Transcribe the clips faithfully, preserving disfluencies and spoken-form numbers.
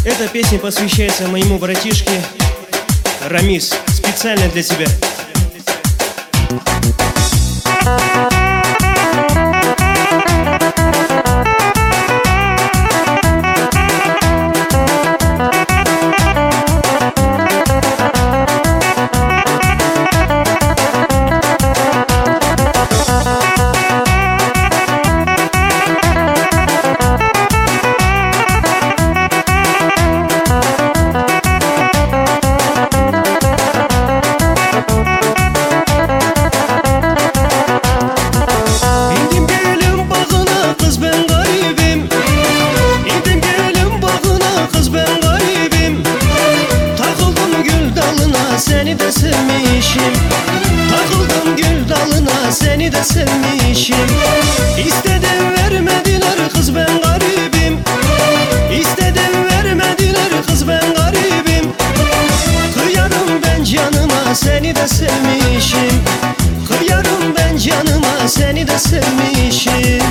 Эта песня посвящается моему братишке Рамис, специально для тебя. Seni de sevmişim, takıldım gül dalına, seni de sevmişim. İstedim vermediler kız, ben garibim. İstedim vermediler kız, ben garibim. Kıyarım ben canıma, seni de sevmişim. Kıyarım ben canıma, seni de sevmişim.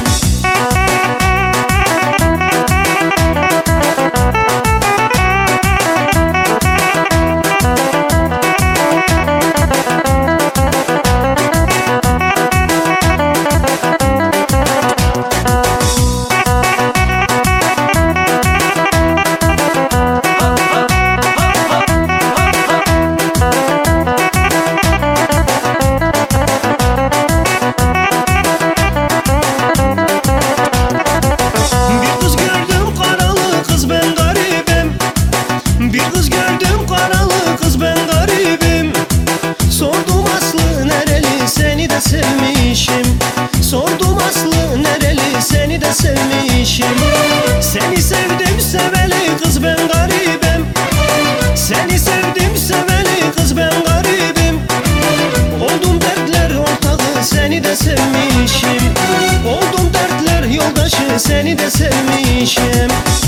Sevmişim, sordum aslı nereli, seni de sevmişim. Seni sevdim seveli kız, ben garibim. Seni sevdim seveli kız, ben garibim. Oldum dertler ortağı, seni de sevmişim. Oldum dertler yoldaşı, seni de sevmişim.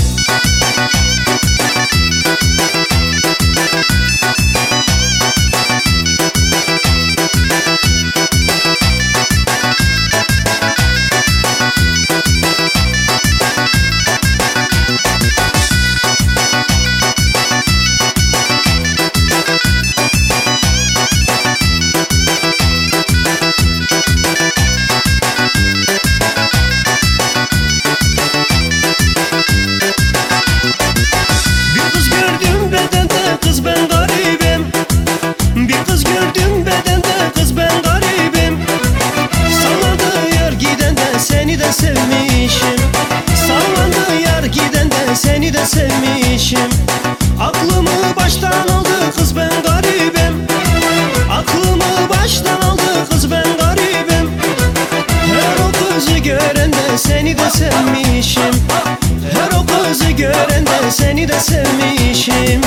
Sevmişim, sallandı yar giden de, seni de sevmişim. Aklımı baştan aldı kız, ben garibim. Aklımı baştan aldı kız, ben garibim. Her o kızı gören de, seni de sevmişim. Her o kızı gören de, seni de sevmişim.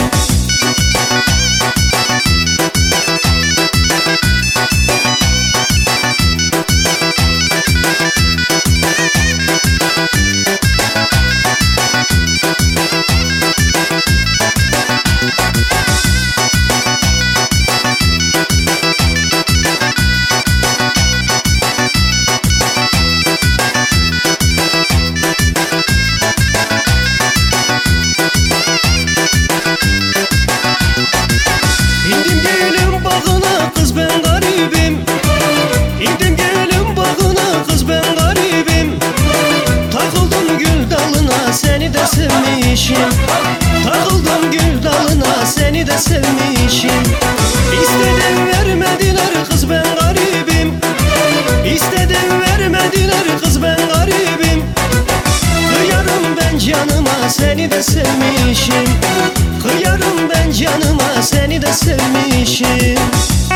Seni de sevmişim, takıldım gül dalına, seni de sevmişim. İstedim vermediler kız, ben garibim. İstedim vermediler kız, ben garibim. Kıyarım ben canıma, seni de sevmişim. Kıyarım ben canıma, seni de sevmişim.